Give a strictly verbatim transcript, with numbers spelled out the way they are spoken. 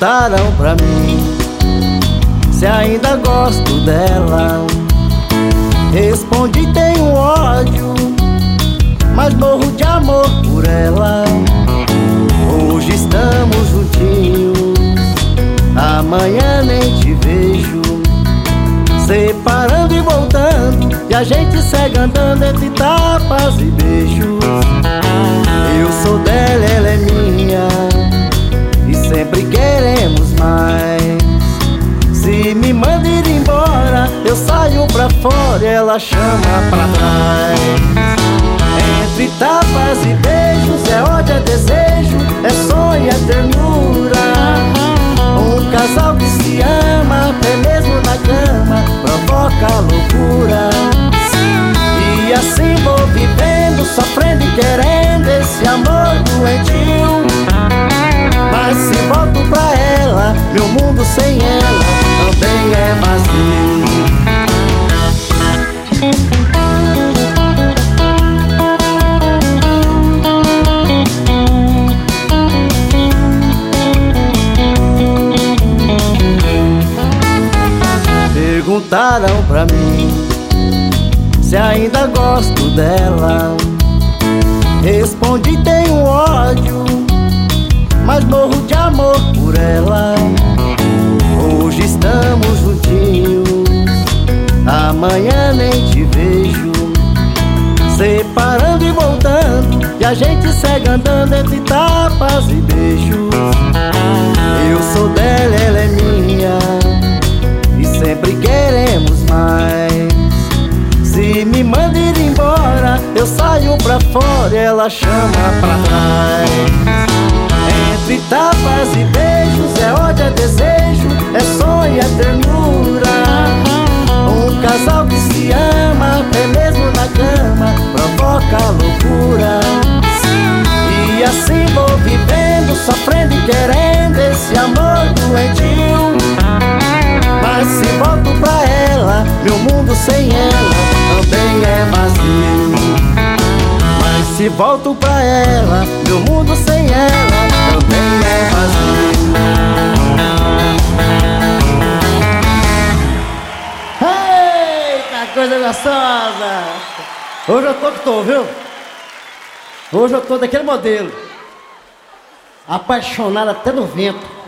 Perguntaram pra mim se ainda gosto dela. Respondi: tenho ódio, mas morro de amor por ela. Hoje estamos juntinhos, amanhã nem te vejo. Separando e voltando, e a gente segue andando entre tapas e beijos. Eu sou dela, ela é minha, e sempre queremos mais. Se me manda ir embora, eu saio pra fora e ela chama pra trás. Entre tapas e beijos, é ódio, é desejo, é sonho, é ternura. Um casal que se ama, até mesmo na cama, provoca loucura. E assim vou vivendo, sofrendo e querendo esse amor doentio. Mas se volto pra ela, meu mundo sem ela também é vazio. Perguntaram pra mim se ainda gosto dela. Respondi: tenho ódio, mas morro de amor por ela. Hoje estamos juntinhos, amanhã nem te vejo. Separando e voltando, e a gente segue andando entre tapas e beijos. Eu sou dela, ela é minha, e sempre queremos mais. Se me manda ir embora, eu saio pra fora e ela chama pra trás. Entre tapas e beijos, é ódio, é desejo, é sonho, é ternura. Um casal que se ama, até mesmo na cama, provoca loucura. E assim vou vivendo, sofrendo e querendo esse amor doentio. Mas se volto pra ela, meu mundo sem ela também é vazio. Mas se volto pra ela, meu mundo sem ela também é vazio. Eita, coisa gostosa! Hoje eu tô que tô, viu? Hoje eu tô daquele modelo, apaixonado até no vento.